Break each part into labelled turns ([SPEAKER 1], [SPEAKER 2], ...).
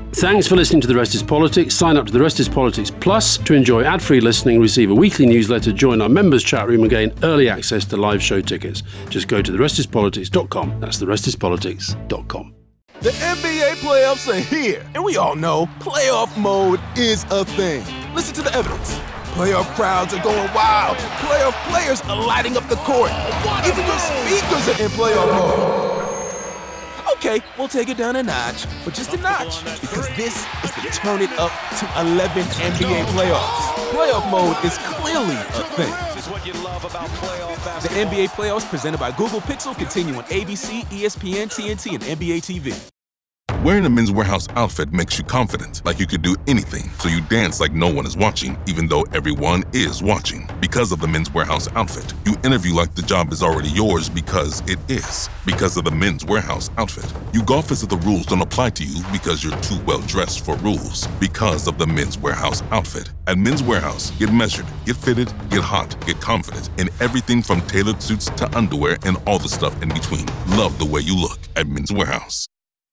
[SPEAKER 1] Thanks for listening to The Rest is Politics. Sign up to The Rest is Politics Plus to enjoy ad-free listening, receive a weekly newsletter, join our members' chat room and gain early access to live show tickets. Just go to therestispolitics.com. That's therestispolitics.com.
[SPEAKER 2] The NBA playoffs are here, and we all know playoff mode is a thing. Listen to the evidence. Playoff crowds are going wild. Playoff players are lighting up the court. Even your speakers are in playoff mode. Okay, we'll take it down a notch, but just a notch, because this is the Turn It Up to 11 NBA playoffs. Playoff mode is clearly a thing. The NBA playoffs presented by Google Pixel continue on ABC, ESPN, TNT, and NBA TV.
[SPEAKER 3] Wearing a Men's Warehouse outfit makes you confident, like you could do anything. So you dance like no one is watching, even though everyone is watching. Because of the Men's Warehouse outfit, you interview like the job is already yours because it is. Because of the Men's Warehouse outfit, you golf as if the rules don't apply to you because you're too well dressed for rules. Because of the Men's Warehouse outfit. At Men's Warehouse, get measured, get fitted, get hot, get confident in everything from tailored suits to underwear and all the stuff in between. Love the way you look at Men's Warehouse.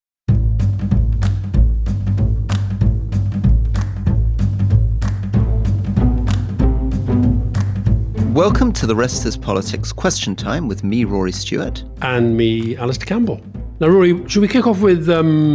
[SPEAKER 4] Welcome to The Rest is Politics Question Time with me, Rory Stewart.
[SPEAKER 1] And me, Alistair Campbell. Now, Rory, should we kick off with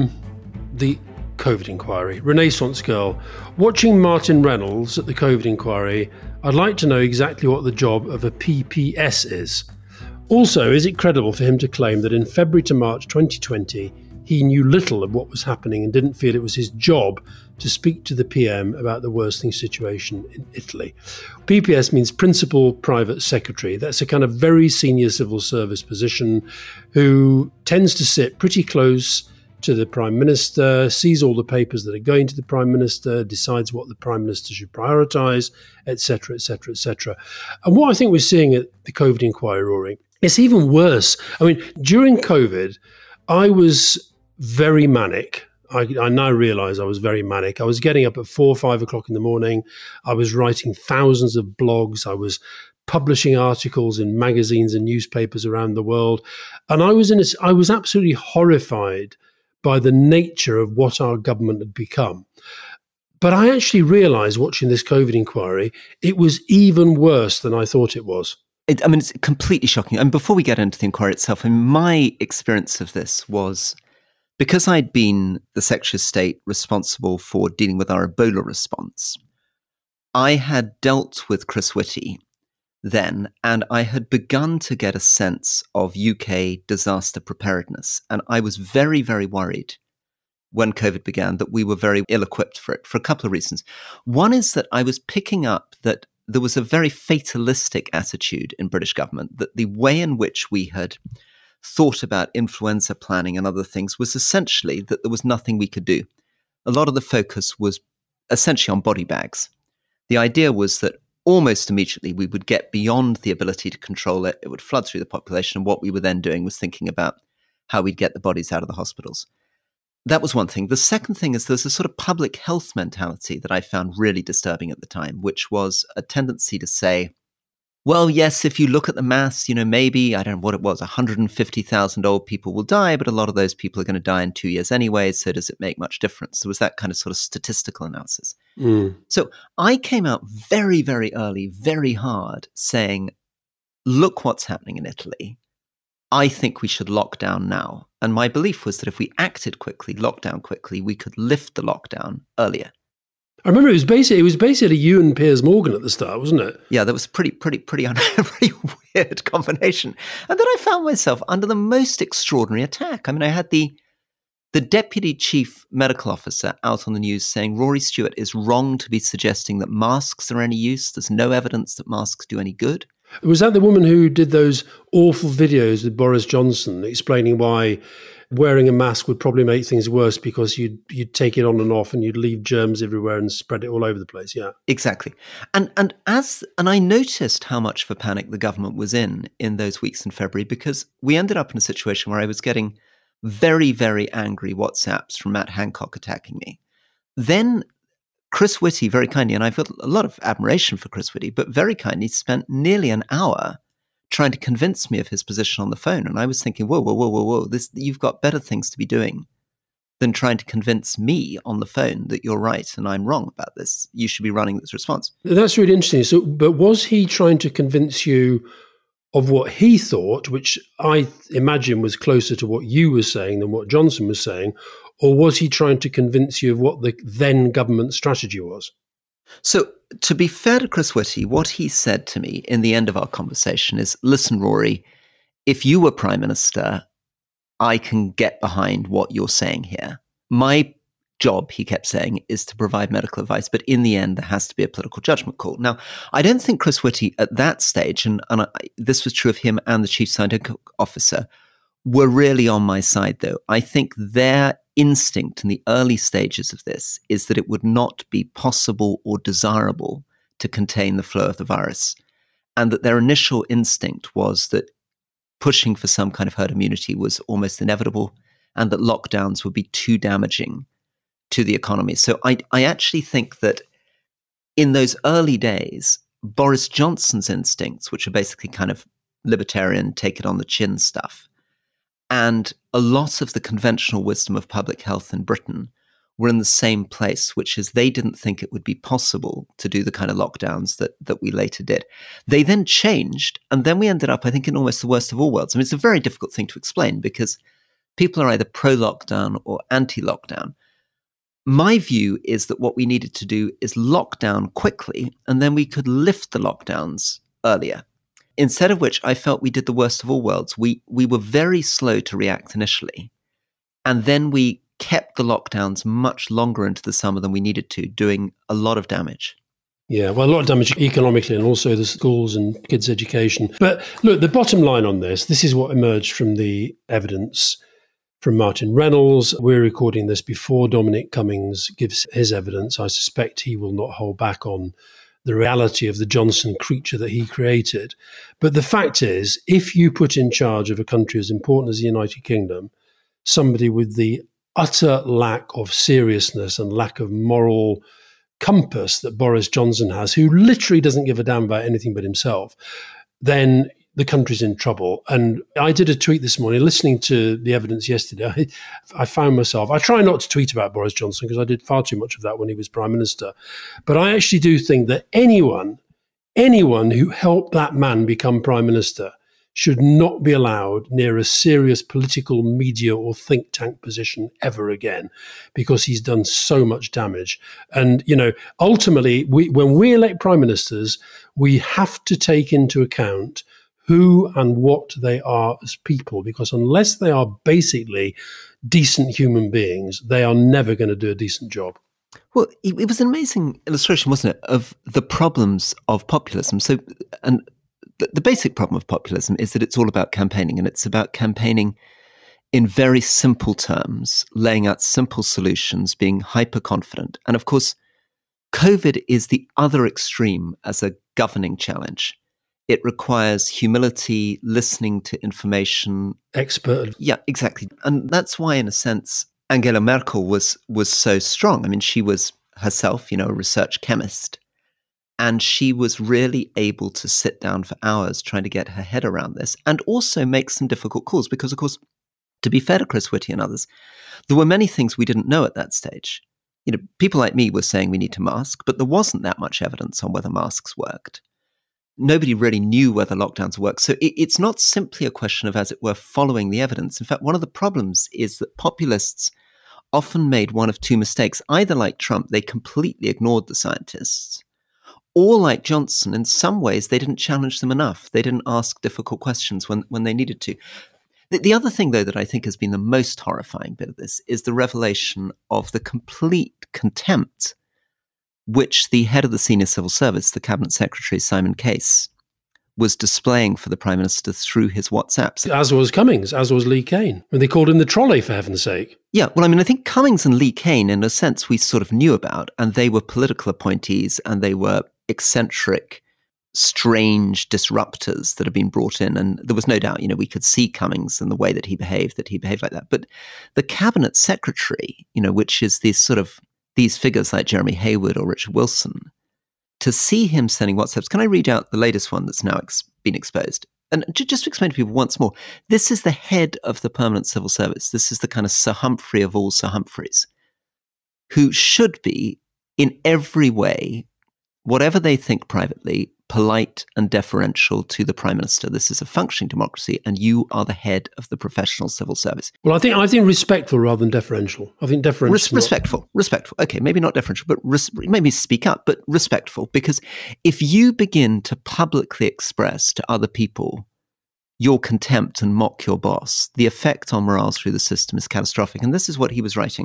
[SPEAKER 1] the COVID inquiry? Renaissance Girl. Watching Martin Reynolds at the COVID inquiry, I'd like to know exactly what the job of a PPS is. Also, is it credible for him to claim that in February to March 2020, he knew little of what was happening and didn't feel it was his job to speak to the PM about the worsening situation in Italy? PPS means Principal Private Secretary. That's a kind of very senior civil service position who tends to sit pretty close to the Prime Minister, sees all the papers that are going to the Prime Minister, decides what the Prime Minister should prioritise, etc., etc., etc. And what I think we're seeing at the COVID inquiry, Rory, it's even worse. I mean, during COVID, I was very manic. I now realise I was very manic. I was getting up at 4 or 5 o'clock in the morning. I was writing thousands of blogs. I was publishing articles in magazines and newspapers around the world. And I was absolutely horrified by the nature of what our government had become. But I actually realised watching this COVID inquiry, it was even worse than I thought it was.
[SPEAKER 4] It's completely shocking. And before we get into the inquiry itself, my experience of this was, because I'd been the Secretary of State responsible for dealing with our Ebola response, I had dealt with Chris Whitty then, and I had begun to get a sense of UK disaster preparedness. And I was very, very worried when COVID began that we were very ill-equipped for it, for a couple of reasons. One is that I was picking up that there was a very fatalistic attitude in British government, that the way in which we had thought about influenza planning and other things was essentially that there was nothing we could do. A lot of the focus was essentially on body bags. The idea was that almost immediately we would get beyond the ability to control it. It would flood through the population. And what we were then doing was thinking about how we'd get the bodies out of the hospitals. That was one thing. The second thing is there's a sort of public health mentality that I found really disturbing at the time, which was a tendency to say, well, yes, if you look at the maths, maybe, I don't know what it was, 150,000 old people will die, but a lot of those people are going to die in 2 years anyway, so does it make much difference? There was that kind of sort of statistical analysis. So I came out very, very early, very hard, saying, look what's happening in Italy. I think we should lock down now. And my belief was that if we acted quickly, locked down quickly, we could lift the lockdown earlier.
[SPEAKER 1] I remember it was basically you and Piers Morgan at the start, wasn't it?
[SPEAKER 4] Yeah, that was pretty weird combination. And then I found myself under the most extraordinary attack. I mean, I had the deputy chief medical officer out on the news saying Rory Stewart is wrong to be suggesting that masks are any use. There's no evidence that masks do any good.
[SPEAKER 1] Was that the woman who did those awful videos with Boris Johnson explaining why wearing a mask would probably make things worse because you'd take it on and off and you'd leave germs everywhere and spread it all over the place? Yeah,
[SPEAKER 4] exactly. And I noticed how much of a panic the government was in those weeks in February, because we ended up in a situation where I was getting very, very angry WhatsApps from Matt Hancock attacking me. Then Chris Whitty, very kindly, and I've got a lot of admiration for Chris Whitty, but very kindly spent nearly an hour trying to convince me of his position on the phone. And I was thinking, whoa, you've got better things to be doing than trying to convince me on the phone that you're right and I'm wrong about this. You should be running this response.
[SPEAKER 1] That's really interesting. So, but was he trying to convince you of what he thought, which I imagine was closer to what you were saying than what Johnson was saying, or was he trying to convince you of what the then government strategy was?
[SPEAKER 4] So, to be fair to Chris Whitty, what he said to me in the end of our conversation is, listen, Rory, if you were Prime Minister, I can get behind what you're saying here. My job, he kept saying, is to provide medical advice, but in the end, there has to be a political judgment call. Now, I don't think Chris Whitty at that stage, and this was true of him and the Chief Scientific Officer, were really on my side, though. I think their instinct in the early stages of this is that it would not be possible or desirable to contain the flow of the virus, and that their initial instinct was that pushing for some kind of herd immunity was almost inevitable, and that lockdowns would be too damaging to the economy. So I actually think that in those early days, Boris Johnson's instincts, which are basically kind of libertarian, take it on the chin stuff, and a lot of the conventional wisdom of public health in Britain were in the same place, which is they didn't think it would be possible to do the kind of lockdowns that we later did. They then changed, and then we ended up, I think, in almost the worst of all worlds. I mean, it's a very difficult thing to explain because people are either pro-lockdown or anti-lockdown. My view is that what we needed to do is lock down quickly, and then we could lift the lockdowns earlier. Instead of which, I felt we did the worst of all worlds. We were very slow to react initially, and then we kept the lockdowns much longer into the summer than we needed to, doing a lot of damage.
[SPEAKER 1] Yeah, well, a lot of damage economically and also the schools and kids' education. But look, the bottom line on this is what emerged from the evidence from Martin Reynolds. We're recording this before Dominic Cummings gives his evidence. I suspect he will not hold back on the reality of the Johnson creature that he created. But the fact is, if you put in charge of a country as important as the United Kingdom, somebody with the utter lack of seriousness and lack of moral compass that Boris Johnson has, who literally doesn't give a damn about anything but himself, then the country's in trouble. And I did a tweet this morning, listening to the evidence yesterday. I found myself, I try not to tweet about Boris Johnson because I did far too much of that when he was Prime Minister. But I actually do think that anyone who helped that man become Prime Minister should not be allowed near a serious political, media or think tank position ever again, because he's done so much damage. And, ultimately, when we elect Prime Ministers, we have to take into account who and what they are as people, because unless they are basically decent human beings, they are never going to do a decent job.
[SPEAKER 4] Well, it was an amazing illustration, wasn't it, of the problems of populism. So, and the basic problem of populism is that it's all about campaigning, and it's about campaigning in very simple terms, laying out simple solutions, being hyper-confident. And of course, COVID is the other extreme as a governing challenge. It requires humility, listening to information.
[SPEAKER 1] Expert.
[SPEAKER 4] Yeah, exactly. And that's why, in a sense, Angela Merkel was so strong. I mean, she was herself, a research chemist. And she was really able to sit down for hours trying to get her head around this and also make some difficult calls. Because, of course, to be fair to Chris Whitty and others, there were many things we didn't know at that stage. People like me were saying we need to mask, but there wasn't that much evidence on whether masks worked. Nobody really knew whether lockdowns worked. So it's not simply a question of, as it were, following the evidence. In fact, one of the problems is that populists often made one of two mistakes. Either like Trump, they completely ignored the scientists, or like Johnson, in some ways, they didn't challenge them enough. They didn't ask difficult questions when they needed to. The other thing, though, that I think has been the most horrifying bit of this is the revelation of the complete contempt which the head of the senior civil service, the cabinet secretary, Simon Case, was displaying for the Prime Minister through his WhatsApps.
[SPEAKER 1] As was Cummings, as was Lee Cain. And they called him the trolley, for heaven's sake.
[SPEAKER 4] Yeah, well, I mean, I think Cummings and Lee Cain, in a sense, we sort of knew about, and they were political appointees, and they were eccentric, strange disruptors that had been brought in. And there was no doubt, we could see Cummings and the way that he behaved like that. But the cabinet secretary, which is these figures like Jeremy Hayward or Richard Wilson, to see him sending WhatsApps. Can I read out the latest one that's now been exposed? And just to explain to people once more, this is the head of the permanent civil service. This is the kind of Sir Humphrey of all Sir Humphreys, who should be, in every way, whatever they think privately, polite and deferential to the Prime Minister. This is a functioning democracy, and you are the head of the professional civil service.
[SPEAKER 1] Well, I think respectful rather than deferential. I think deferential.
[SPEAKER 4] Respectful. Okay, maybe not deferential, but maybe speak up, but respectful. Because if you begin to publicly express to other people your contempt and mock your boss, the effect on morale through the system is catastrophic. And this is what he was writing.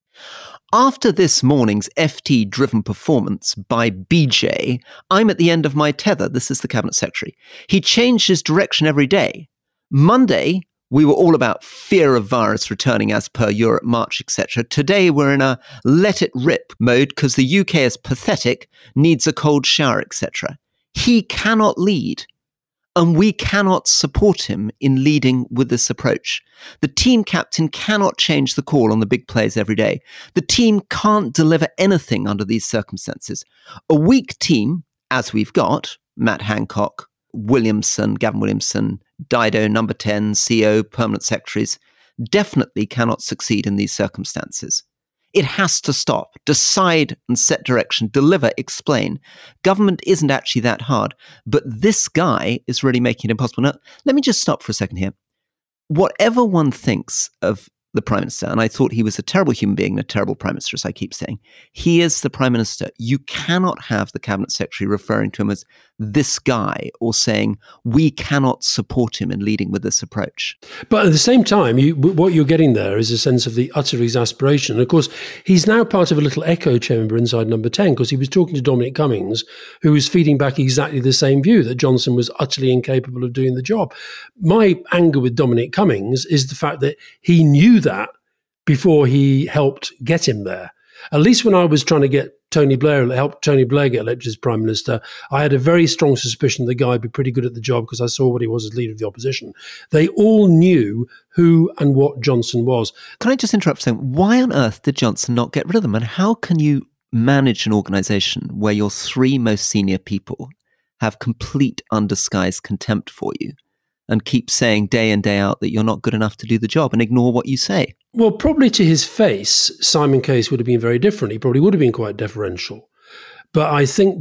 [SPEAKER 4] After this morning's FT-driven performance by BJ, I'm at the end of my tether. This is the Cabinet Secretary. He changed his direction every day. Monday, we were all about fear of virus returning as per Europe, March, etc. Today, we're in a let-it-rip mode because the UK is pathetic, needs a cold shower, etc. He cannot lead. And we cannot support him in leading with this approach. The team captain cannot change the call on the big plays every day. The team can't deliver anything under these circumstances. A weak team, as we've got, Matt Hancock, Williamson, Gavin Williamson, Dido, number 10, CEO, permanent secretaries, definitely cannot succeed in these circumstances. It has to stop, decide and set direction, deliver, explain. Government isn't actually that hard, but this guy is really making it impossible. Now, let me just stop for a second here. Whatever one thinks of the Prime Minister, and I thought he was a terrible human being and a terrible Prime Minister, as I keep saying, he is the Prime Minister. You cannot have the Cabinet Secretary referring to him as this guy or saying, we cannot support him in leading with this approach.
[SPEAKER 1] But at the same time, what you're getting there is a sense of the utter exasperation. And of course, he's now part of a little echo chamber inside number 10 because he was talking to Dominic Cummings, who was feeding back exactly the same view, that Johnson was utterly incapable of doing the job. My anger with Dominic Cummings is the fact that he knew that before he helped get him there. At least when I was trying to get help Tony Blair get elected as Prime Minister, I had a very strong suspicion the guy would be pretty good at the job because I saw what he was as leader of the opposition. They all knew who and what Johnson was.
[SPEAKER 4] Can I just interrupt saying, why on earth did Johnson not get rid of them? And how can you manage an organisation where your three most senior people have complete undisguised contempt for you and keep saying day in, day out that you're not good enough to do the job and ignore what you say?
[SPEAKER 1] Well, probably to his face, Simon Case would have been very different. He probably would have been quite deferential. But I think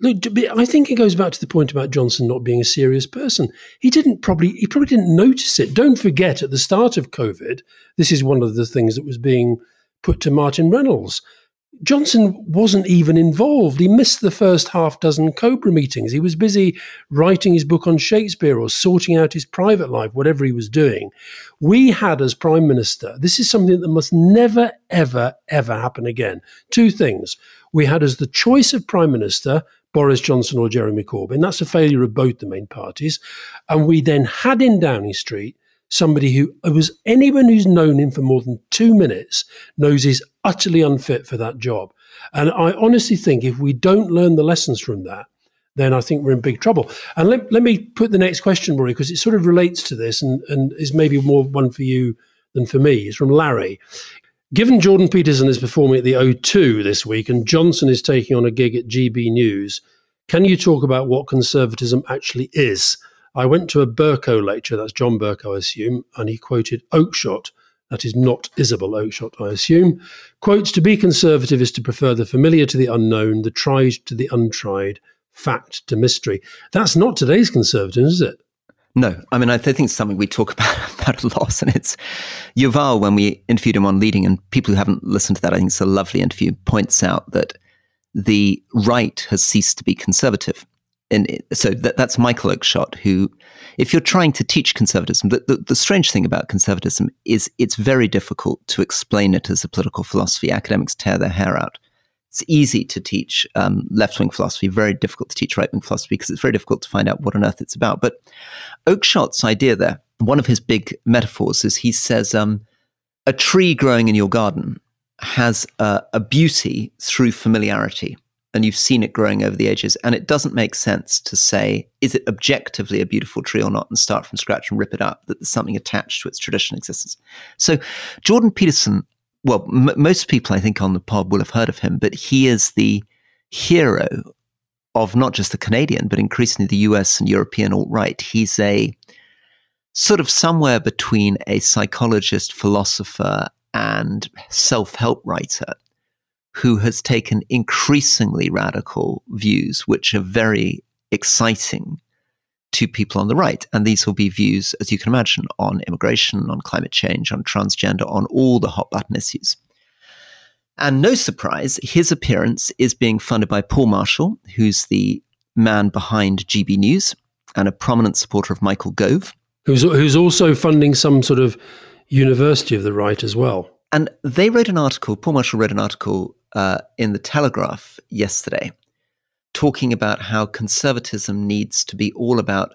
[SPEAKER 1] it goes back to the point about Johnson not being a serious person. He probably didn't notice it. Don't forget, at the start of COVID, this is one of the things that was being put to Martin Reynolds. Johnson wasn't even involved. He missed the first half dozen Cobra meetings. He was busy writing his book on Shakespeare or sorting out his private life, whatever he was doing. We had as Prime Minister, this is something that must never, ever, ever happen again. Two things. We had as the choice of Prime Minister, Boris Johnson or Jeremy Corbyn. That's a failure of both the main parties. And we then had in Downing Street somebody who was anyone who's known him for more than 2 minutes knows he's utterly unfit for that job. And I honestly think if we don't learn the lessons from that, then I think we're in big trouble. And let me put the next question, Rory, because it sort of relates to this and is maybe more one for you than for me. It's from Larry. Given Jordan Peterson is performing at the O2 this week and Johnson is taking on a gig at GB News, can you talk about what conservatism actually is? I went to a Bercow lecture, that's John Bercow, I assume, and he quoted Oakeshott, that is not Isabel Oakeshott, I assume, quotes, to be conservative is to prefer the familiar to the unknown, the tried to the untried, fact to mystery. That's not today's conservatism, is it?
[SPEAKER 4] No, I mean, I think it's something we talk about a lot, and it's Yuval, when we interviewed him on Leading, and people who haven't listened to that, I think it's a lovely interview, points out that the right has ceased to be conservative. And so that's Michael Oakeshott, who, if you're trying to teach conservatism, the strange thing about conservatism is it's very difficult to explain it as a political philosophy. Academics tear their hair out. It's easy to teach left-wing philosophy, very difficult to teach right-wing philosophy because it's very difficult to find out what on earth it's about. But Oakeshott's idea there, one of his big metaphors is he says, a tree growing in your garden has a beauty through familiarity. And you've seen it growing over the ages. And it doesn't make sense to say, is it objectively a beautiful tree or not, and start from scratch and rip it up, that there's something attached to its traditional existence. So Jordan Peterson, well, most people I think on the pod will have heard of him, but he is the hero of not just the Canadian, but increasingly the US and European alt-right. He's a sort of somewhere between a psychologist, philosopher, and self-help writer who has taken increasingly radical views, which are very exciting to people on the right. And these will be views, as you can imagine, on immigration, on climate change, on transgender, on all the hot button issues. And no surprise, his appearance is being funded by Paul Marshall, who's the man behind GB News and a prominent supporter of Michael Gove.
[SPEAKER 1] Who's also funding some sort of university of the right as well.
[SPEAKER 4] And they wrote an article, Paul Marshall wrote an article in The Telegraph yesterday, talking about how conservatism needs to be all about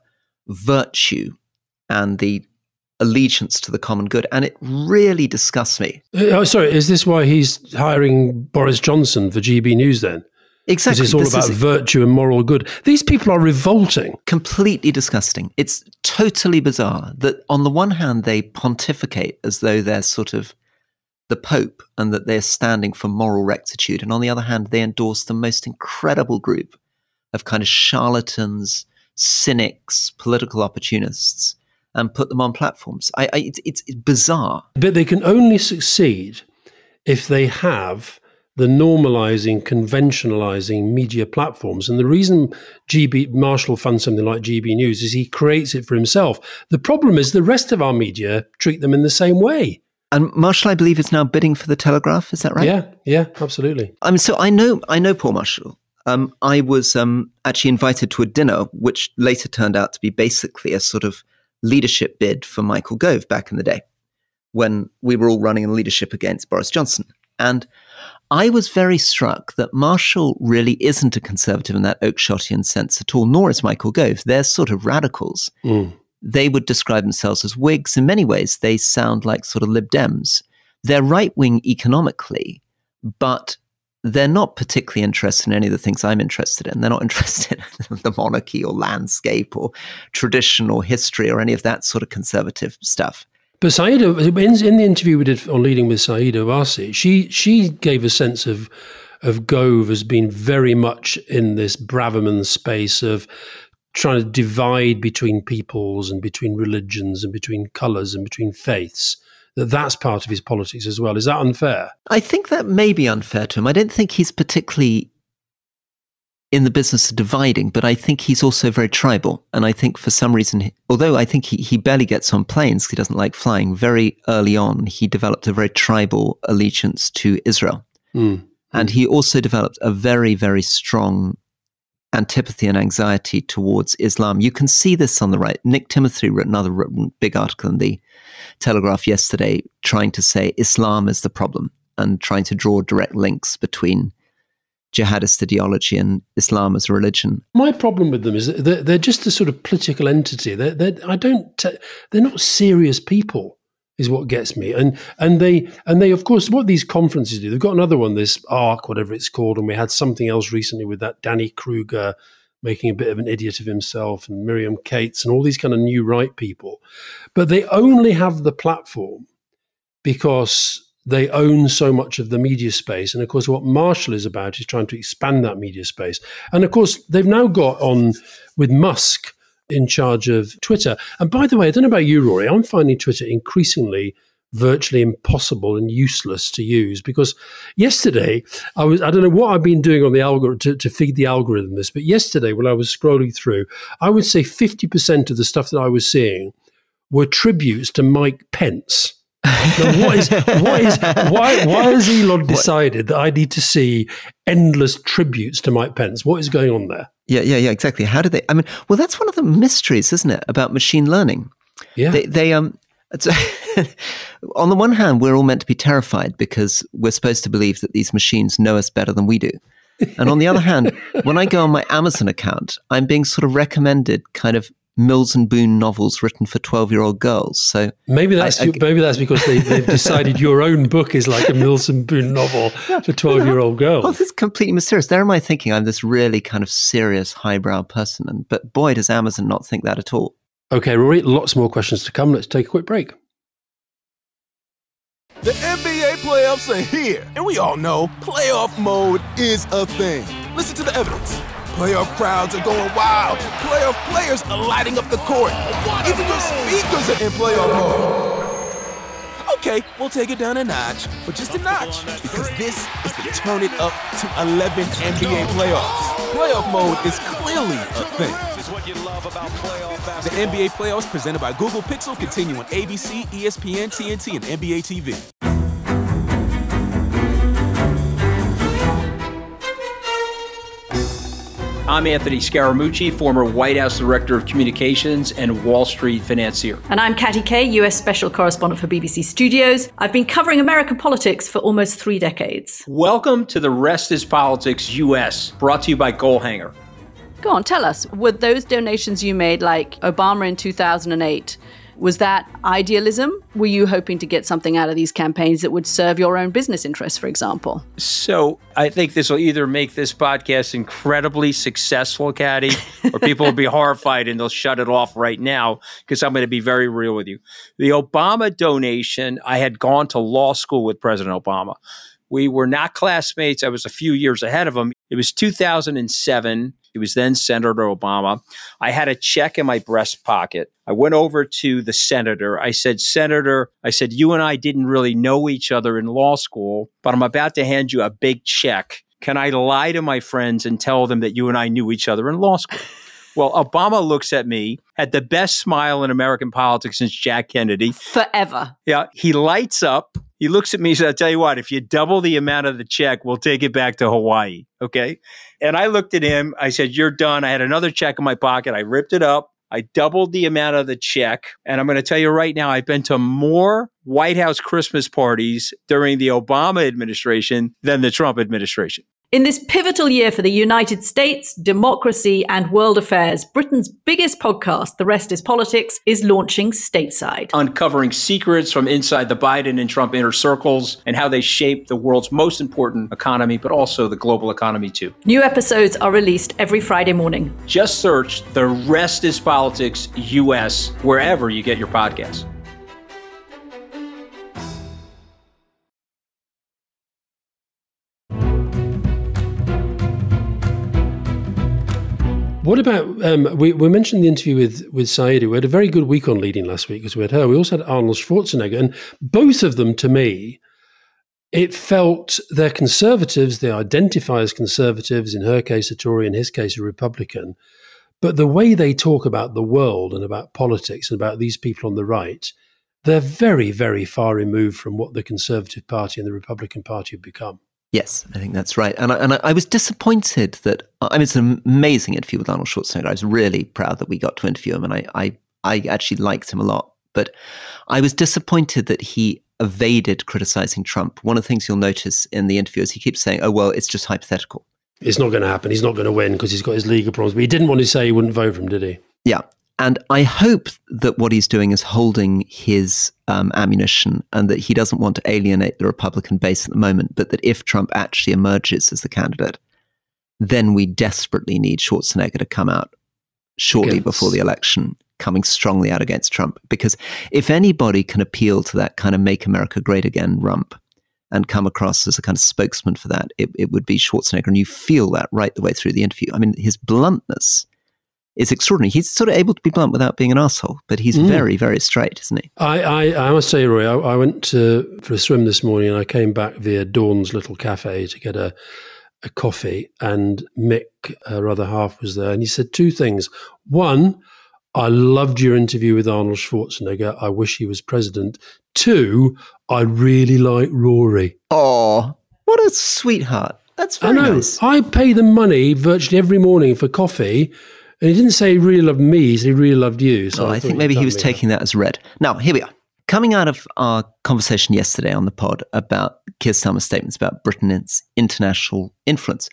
[SPEAKER 4] virtue and the allegiance to the common good. And it really disgusts me.
[SPEAKER 1] Sorry, is this why he's hiring Boris Johnson for GB News then?
[SPEAKER 4] Exactly.
[SPEAKER 1] Because it's all about virtue and moral good. These people are revolting.
[SPEAKER 4] Completely disgusting. It's totally bizarre that on the one hand, they pontificate as though they're sort of the Pope and that they're standing for moral rectitude. And on the other hand, they endorse the most incredible group of kind of charlatans, cynics, political opportunists, and put them on platforms. It's bizarre.
[SPEAKER 1] But they can only succeed if they have the normalizing, conventionalizing media platforms. And the reason GB Marshall funds something like GB News is he creates it for himself. The problem is the rest of our media treat them in the same way.
[SPEAKER 4] And Marshall, I believe, is now bidding for The Telegraph. Is that right?
[SPEAKER 1] Yeah, absolutely.
[SPEAKER 4] So I know Paul Marshall. I was actually invited to a dinner, which later turned out to be basically a sort of leadership bid for Michael Gove back in the day when we were all running in leadership against Boris Johnson. And I was very struck that Marshall really isn't a conservative in that Oakeshottian sense at all, nor is Michael Gove. They're sort of radicals. They would describe themselves as Whigs. In many ways, they sound like sort of Lib Dems. They're right-wing economically, but they're not particularly interested in any of the things I'm interested in. They're not interested in the monarchy or landscape or tradition or history or any of that sort of conservative stuff.
[SPEAKER 1] But Saida, in the interview we did on Leading with Saida Owasi, she gave a sense of Gove as being very much in this Braverman space of trying to divide between peoples and between religions and between colours and between faiths. That's part of his politics as well. Is that unfair?
[SPEAKER 4] I think that may be unfair to him. I don't think he's particularly in the business of dividing, but I think he's also very tribal. And I think for some reason, although I think he barely gets on planes, he doesn't like flying, very early on, he developed a very tribal allegiance to Israel. And he also developed a very, very strong antipathy and anxiety towards Islam. You can see this on the right. Nick Timothy wrote another big article in the Telegraph yesterday trying to say Islam is the problem and trying to draw direct links between jihadist ideology and Islam as a religion. My
[SPEAKER 1] problem with them is that they're just a sort of political entity. They're not serious people, is what gets me. And they of course, what these conferences do, they've got another one, this ARC, whatever it's called, and we had something else recently with that Danny Kruger making a bit of an idiot of himself, and Miriam Cates and all these kind of new right people. But they only have the platform because they own so much of the media space. And of course, what Marshall is about is trying to expand that media space. And of course, they've now got on with Musk in charge of Twitter. And by the way, I don't know about you, Rory, I'm finding Twitter increasingly virtually impossible and useless to use, because yesterday I don't know what I've been doing on the algorithm to feed the algorithm this, but yesterday when I was scrolling through, I would say 50% of the stuff that I was seeing were tributes to Mike Pence. Now, why has Elon decided that I need to see endless tributes to Mike Pence? What is going on there?
[SPEAKER 4] Yeah, exactly. How do they? I mean, well, that's one of the mysteries, isn't it, about machine learning?
[SPEAKER 1] Yeah.
[SPEAKER 4] They on the one hand, we're all meant to be terrified because we're supposed to believe that these machines know us better than we do. And on the other hand, when I go on my Amazon account, I'm being sort of recommended kind of Mills and Boon novels written for 12-year-old girls. So
[SPEAKER 1] maybe that's because they've decided your own book is like a Mills and Boon novel for 12-year-old girls.
[SPEAKER 4] Well, this is completely mysterious. There am I thinking I'm this really kind of serious highbrow person, but boy, does Amazon not think that at all.
[SPEAKER 1] Okay, Rory, lots more questions to come. Let's take a quick break.
[SPEAKER 2] The NBA playoffs are here, and we all know playoff mode is a thing. Listen to the evidence. Playoff crowds are going wild. Playoff players are lighting up the court. Even your speakers are in playoff mode. Okay, we'll take it down a notch, but just a notch, because this is the turn it up to 11 NBA playoffs. Playoff mode is clearly a thing. The NBA playoffs presented by Google Pixel continue on ABC, ESPN, TNT, and NBA TV.
[SPEAKER 5] I'm Anthony Scaramucci, former White House Director of Communications and Wall Street financier.
[SPEAKER 6] And I'm Katty Kay, US Special Correspondent for BBC Studios. I've been covering American politics for almost 3 decades.
[SPEAKER 5] Welcome to The Rest is Politics US, brought to you by Goalhanger.
[SPEAKER 6] Go on, tell us, were those donations you made, like Obama in 2008, was that idealism? Were you hoping to get something out of these campaigns that would serve your own business interests, for example?
[SPEAKER 5] So I think this will either make this podcast incredibly successful, Katty, or people will be horrified and they'll shut it off right now because I'm going to be very real with you. The Obama donation, I had gone to law school with President Obama. We were not classmates. I was a few years ahead of him. It was 2007. He was then Senator Obama. I had a check in my breast pocket. I went over to the senator. I said, Senator, you and I didn't really know each other in law school, but I'm about to hand you a big check. Can I lie to my friends and tell them that you and I knew each other in law school? Well, Obama looks at me, had the best smile in American politics since Jack Kennedy.
[SPEAKER 6] Forever.
[SPEAKER 5] Yeah, he lights up. He looks at me and says, I'll tell you what, if you double the amount of the check, we'll take it back to Hawaii. Okay. And I looked at him. I said, you're done. I had another check in my pocket. I ripped it up. I doubled the amount of the check. And I'm going to tell you right now, I've been to more White House Christmas parties during the Obama administration than the Trump administration.
[SPEAKER 6] In this pivotal year for the United States, democracy, and world affairs, Britain's biggest podcast, The Rest is Politics, is launching stateside.
[SPEAKER 5] Uncovering secrets from inside the Biden and Trump inner circles and how they shape the world's most important economy, but also the global economy too.
[SPEAKER 6] New episodes are released every Friday morning.
[SPEAKER 5] Just search The Rest is Politics US wherever you get your podcasts.
[SPEAKER 1] What about, we mentioned the interview with Saida. We had a very good week on Leading last week because we had her. We also had Arnold Schwarzenegger. And both of them, to me, it felt they're conservatives. They identify as conservatives, in her case a Tory, in his case a Republican. But the way they talk about the world and about politics and about these people on the right, they're very, very far removed from what the Conservative Party and the Republican Party have become.
[SPEAKER 4] Yes, I think that's right. And I was disappointed that, it's an amazing interview with Arnold Schwarzenegger. I was really proud that we got to interview him, and I actually liked him a lot. But I was disappointed that he evaded criticizing Trump. One of the things you'll notice in the interview is he keeps saying, oh, well, it's just hypothetical.
[SPEAKER 1] It's not going to happen. He's not going to win because he's got his legal problems. But he didn't want to say he wouldn't vote for him, did he?
[SPEAKER 4] Yeah. And I hope that what he's doing is holding his ammunition and that he doesn't want to alienate the Republican base at the moment, but that if Trump actually emerges as the candidate, then we desperately need Schwarzenegger to come out shortly before the election, coming strongly out against Trump. Because if anybody can appeal to that kind of Make America Great Again rump and come across as a kind of spokesman for that, it would be Schwarzenegger. And you feel that right the way through the interview. I mean, his bluntness is extraordinary. He's sort of able to be blunt without being an asshole, but he's very, very straight, isn't he?
[SPEAKER 1] I must say, Roy, I went for a swim this morning and I came back via Dawn's little cafe to get a coffee, and Mick, her other half, was there, and he said two things. One, I loved your interview with Arnold Schwarzenegger. I wish he was president. Two, I really like Rory.
[SPEAKER 4] Oh, what a sweetheart. That's very nice.
[SPEAKER 1] I pay them money virtually every morning for coffee. And he didn't say he really loved me, he said he really loved you. So
[SPEAKER 4] I think maybe he was taking that as read. Now, here we are. Coming out of our conversation yesterday on the pod about Keir Starmer's statements about Britain's international influence,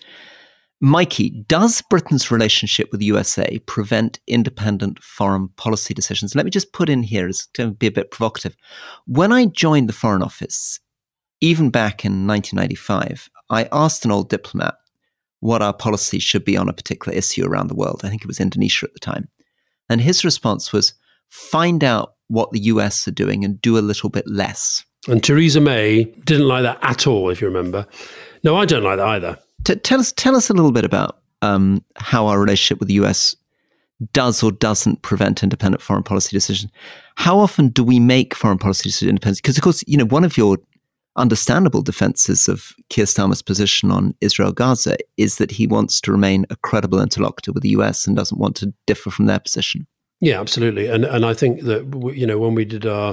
[SPEAKER 4] Mikey, does Britain's relationship with the USA prevent independent foreign policy decisions? Let me just put in here, it's going to be a bit provocative. When I joined the Foreign Office, even back in 1995, I asked an old diplomat what our policy should be on a particular issue around the world. I think it was Indonesia at the time. And his response was, find out what the US are doing and do a little bit less.
[SPEAKER 1] And Theresa May didn't like that at all, if you remember. No, I don't like that either.
[SPEAKER 4] Tell us a little bit about how our relationship with the US does or doesn't prevent independent foreign policy decisions. How often do we make foreign policy decisions independently? Because, of course, one of your understandable defenses of Keir Starmer's position on Israel-Gaza is that he wants to remain a credible interlocutor with the US and doesn't want to differ from their position.
[SPEAKER 1] Yeah, absolutely. And I think that, when we did our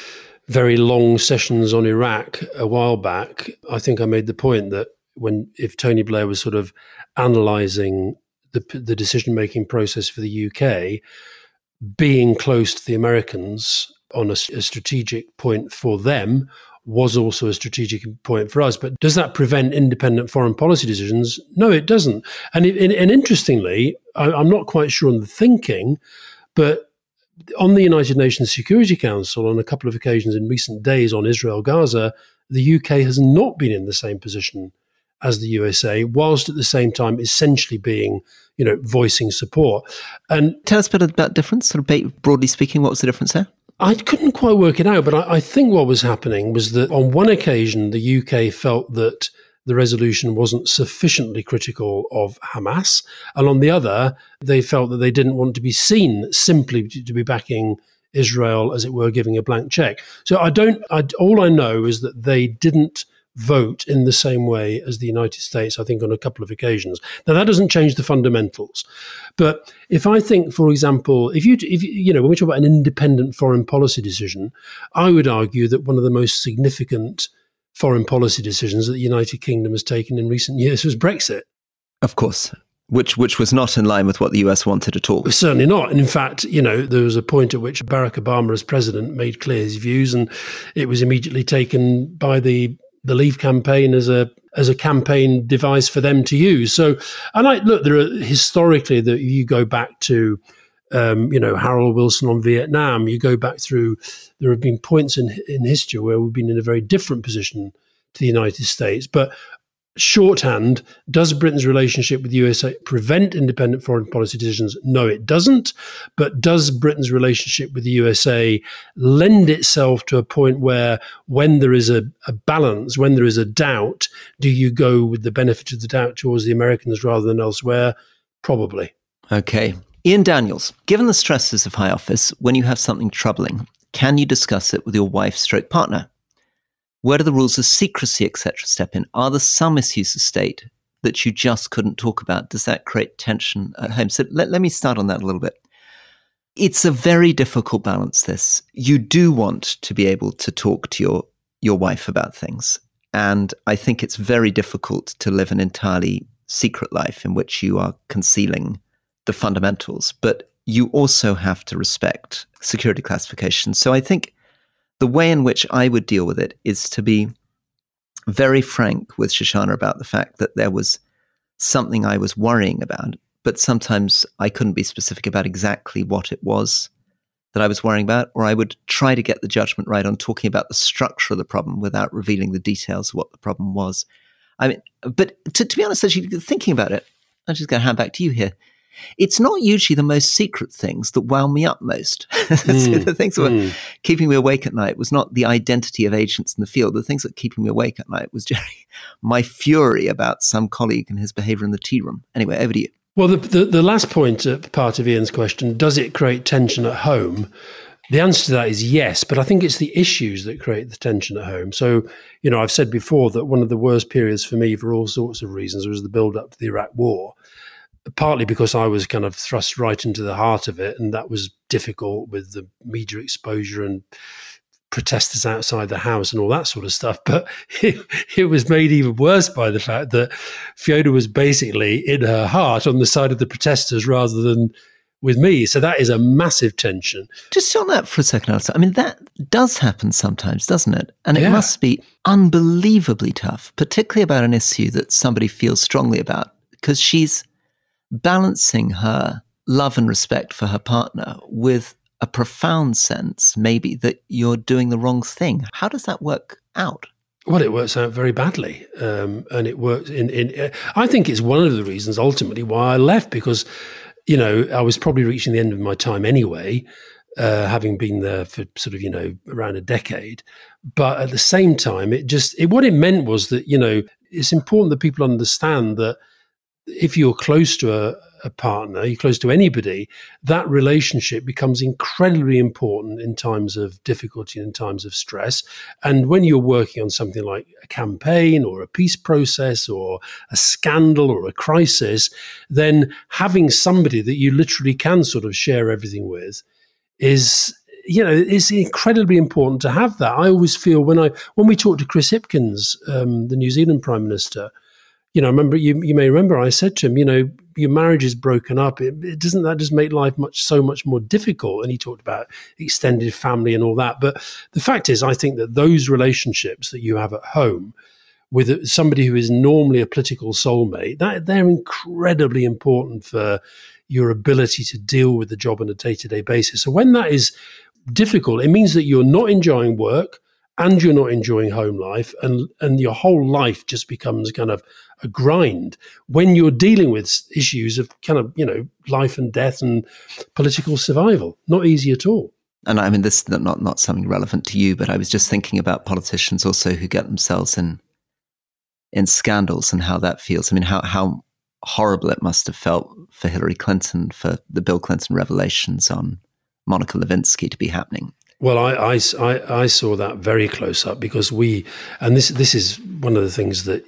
[SPEAKER 1] very long sessions on Iraq a while back, I think I made the point that if Tony Blair was sort of analysing the decision-making process for the UK, being close to the Americans on a strategic point for them was also a strategic point for us. But does that prevent independent foreign policy decisions? No, it doesn't. And interestingly, I'm not quite sure on the thinking, but on the United Nations Security Council, on a couple of occasions in recent days on Israel-Gaza, the UK has not been in the same position as the USA, whilst at the same time essentially being, voicing support. And
[SPEAKER 4] tell us a bit about difference, sort of broadly speaking, what was the difference there?
[SPEAKER 1] I couldn't quite work it out, but I think what was happening was that on one occasion, the UK felt that the resolution wasn't sufficiently critical of Hamas. And on the other, they felt that they didn't want to be seen simply to be backing Israel, as it were, giving a blank check. So all I know is that they didn't vote in the same way as the United States, I think, on a couple of occasions. Now, that doesn't change the fundamentals. But if I think, for example, if when we talk about an independent foreign policy decision, I would argue that one of the most significant foreign policy decisions that the United Kingdom has taken in recent years was Brexit.
[SPEAKER 4] Of course. Which was not in line with what the US wanted at all.
[SPEAKER 1] Certainly not. And in fact, there was a point at which Barack Obama as president made clear his views, and it was immediately taken by the Leave campaign as a campaign device for them to use. So, and there are historically that you go back to, Harold Wilson on Vietnam. You go back through. There have been points in history where we've been in a very different position to the United States. But shorthand, does Britain's relationship with the USA prevent independent foreign policy decisions? No, it doesn't. But does Britain's relationship with the USA lend itself to a point where when there is a balance, when there is a doubt, do you go with the benefit of the doubt towards the Americans rather than elsewhere? Probably.
[SPEAKER 4] Okay. Ian Daniels, given the stresses of high office, when you have something troubling, can you discuss it with your wife/partner? Where do the rules of secrecy, etc., step in? Are there some issues of state that you just couldn't talk about? Does that create tension at home? So let me start on that a little bit. It's a very difficult balance, this. You do want to be able to talk to your wife about things. And I think it's very difficult to live an entirely secret life in which you are concealing the fundamentals. But you also have to respect security classifications. So I think the way in which I would deal with it is to be very frank with Shoshana about the fact that there was something I was worrying about, but sometimes I couldn't be specific about exactly what it was that I was worrying about, or I would try to get the judgment right on talking about the structure of the problem without revealing the details of what the problem was. I mean, but to be honest, actually thinking about it, I'm just going to hand back to you here. It's not usually the most secret things that wound me up most. The things that were keeping me awake at night was not the identity of agents in the field. The things that were keeping me awake at night was generally my fury about some colleague and his behavior in the tea room. Anyway, over to you.
[SPEAKER 1] Well, the last point, part of Ian's question, does it create tension at home? The answer to that is yes, but I think it's the issues that create the tension at home. So, I've said before that one of the worst periods for me for all sorts of reasons was the build-up to the Iraq War. Partly because I was kind of thrust right into the heart of it, and that was difficult with the media exposure and protesters outside the house and all that sort of stuff. But it was made even worse by the fact that Fiona was basically in her heart on the side of the protesters rather than with me. So that is a massive tension.
[SPEAKER 4] Just on that for a second, Alistair. I mean, that does happen sometimes, doesn't it? And it must be unbelievably tough, particularly about an issue that somebody feels strongly about, because she's balancing her love and respect for her partner with a profound sense, maybe, that you're doing the wrong thing. How does that work out?
[SPEAKER 1] Well, it works out very badly. And it works I think it's one of the reasons ultimately why I left, because, I was probably reaching the end of my time anyway, having been there for sort of, around a decade. But at the same time, what it meant was that, it's important that people understand that if you're close to a partner, you're close to anybody, that relationship becomes incredibly important in times of difficulty and times of stress. And when you're working on something like a campaign or a peace process or a scandal or a crisis, then having somebody that you literally can sort of share everything with is, it's incredibly important to have that. I always feel when we talked to Chris Hipkins, the New Zealand Prime Minister, I remember you may remember I said to him, your marriage is broken up. It doesn't that just make life so much more difficult? And he talked about extended family and all that. But the fact is, I think that those relationships that you have at home with somebody who is normally a political soulmate, that they're incredibly important for your ability to deal with the job on a day-to-day basis. So when that is difficult, it means that you're not enjoying work and you're not enjoying home life, and your whole life just becomes kind of a grind when you're dealing with issues of kind of, life and death and political survival. Not easy at all.
[SPEAKER 4] And I mean, this is not something relevant to you, but I was just thinking about politicians also who get themselves in scandals and how that feels. I mean, how horrible it must have felt for Hillary Clinton, for the Bill Clinton revelations on Monica Lewinsky to be happening.
[SPEAKER 1] Well, I saw that very close up because this is one of the things that,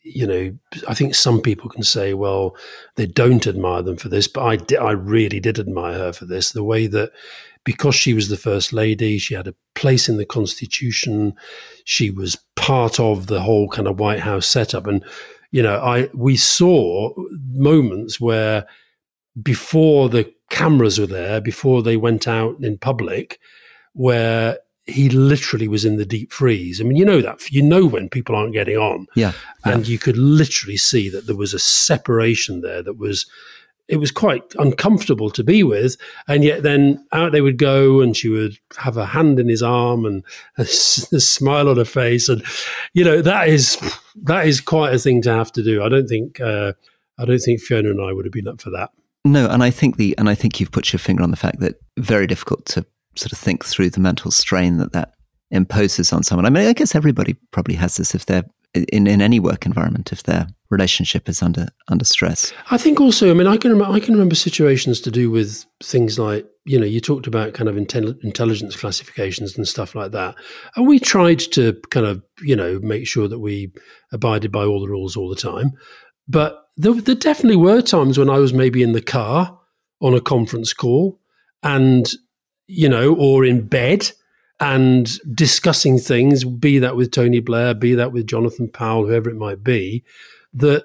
[SPEAKER 1] I think some people can say, well, they don't admire them for this, but I really did admire her for this, the way that because she was the First Lady, she had a place in the Constitution, she was part of the whole kind of White House setup. And, we saw moments where before the cameras were there, before they went out in public, where he literally was in the deep freeze. I mean, when people aren't getting on.
[SPEAKER 4] Yeah.
[SPEAKER 1] And you could literally see that there was a separation there it was quite uncomfortable to be with. And yet then out they would go and she would have a hand in his arm and a smile on her face. And, that is quite a thing to have to do. I don't think Fiona and I would have been up for that.
[SPEAKER 4] No. And I think you've put your finger on the fact that very difficult to sort of think through the mental strain that imposes on someone. I mean, I guess everybody probably has this if they're in any work environment, if their relationship is under stress.
[SPEAKER 1] I think also, I mean, I can remember situations to do with things like, you talked about kind of intelligence classifications and stuff like that. And we tried to kind of, make sure that we abided by all the rules all the time. But there definitely were times when I was maybe in the car on a conference call and, or in bed and discussing things, be that with Tony Blair, be that with Jonathan Powell, whoever it might be, that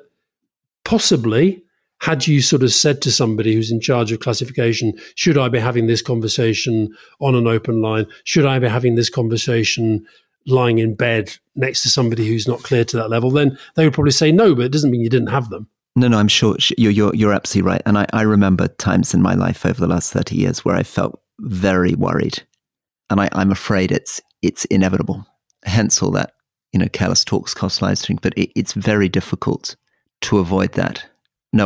[SPEAKER 1] possibly had you sort of said to somebody who's in charge of classification, should I be having this conversation on an open line? Should I be having this conversation lying in bed next to somebody who's not clear to that level? Then they would probably say no, but it doesn't mean you didn't have them.
[SPEAKER 4] No, I'm sure you're absolutely right. And I remember times in my life over the last 30 years where I felt very worried. And I'm afraid it's inevitable. Hence all that, careless talks cost lives thing. But it's very difficult to avoid that. No,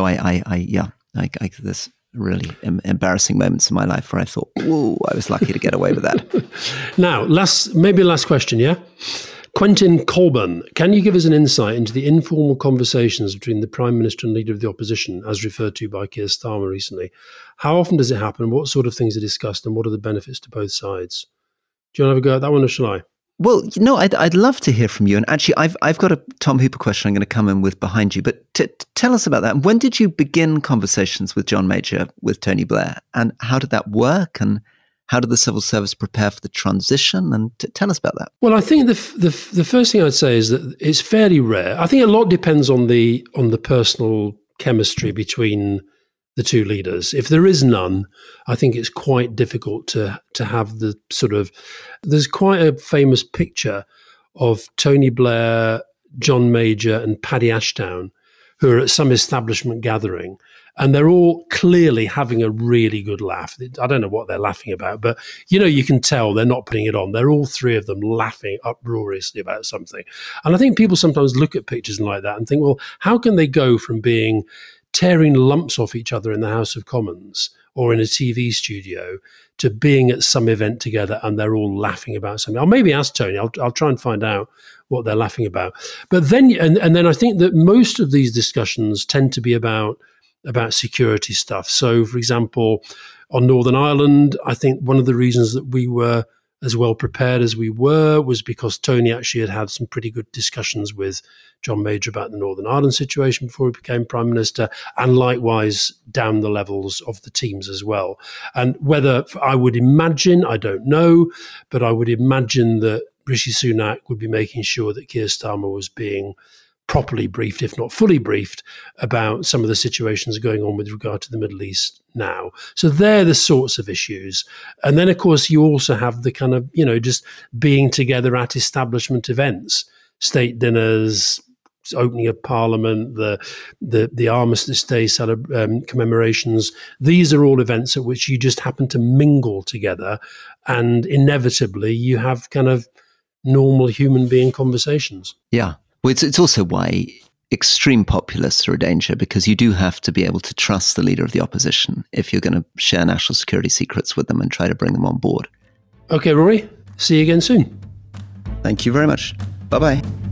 [SPEAKER 4] there's really embarrassing moments in my life where I thought, whoa, I was lucky to get away with that.
[SPEAKER 1] Now, last question, yeah? Quentin Colburn, can you give us an insight into the informal conversations between the Prime Minister and Leader of the Opposition, as referred to by Keir Starmer recently? How often does it happen? What sort of things are discussed and what are the benefits to both sides? Do you want to have a go at that one or shall I?
[SPEAKER 4] Well, I'd love to hear from you. And actually, I've got a Tom Hooper question I'm going to come in with behind you. But tell us about that. When did you begin conversations with John Major, with Tony Blair? And how did that work? And how did the civil service prepare for the transition? And tell us about that.
[SPEAKER 1] Well, I think the first thing I'd say is that it's fairly rare. I think a lot depends on the personal chemistry between the two leaders. If there is none, I think it's quite difficult to have the sort of. There's quite a famous picture of Tony Blair, John Major, and Paddy Ashdown, who are at some establishment gathering. And they're all clearly having a really good laugh. I don't know what they're laughing about, but, you can tell they're not putting it on. They're all three of them laughing uproariously about something. And I think people sometimes look at pictures like that and think, well, how can they go from being tearing lumps off each other in the House of Commons or in a TV studio to being at some event together and they're all laughing about something. I'll maybe ask Tony. I'll try and find out what they're laughing about. But then, and then I think that most of these discussions tend to be about security stuff. So, for example, on Northern Ireland, I think one of the reasons that we were as well prepared as we were was because Tony actually had some pretty good discussions with John Major about the Northern Ireland situation before he became Prime Minister, and likewise down the levels of the teams as well. And whether I would imagine, I don't know, but I would imagine that Rishi Sunak would be making sure that Keir Starmer was being properly briefed, if not fully briefed, about some of the situations going on with regard to the Middle East now. So they're the sorts of issues. And then, of course, you also have the kind of, just being together at establishment events, state dinners, opening of Parliament, the Armistice Day commemorations. These are all events at which you just happen to mingle together, and inevitably you have kind of normal human being conversations.
[SPEAKER 4] Yeah. Well, it's also why extreme populists are a danger, because you do have to be able to trust the leader of the opposition if you're going to share national security secrets with them and try to bring them on board.
[SPEAKER 1] Okay, Rory, see you again soon.
[SPEAKER 4] Thank you very much. Bye-bye.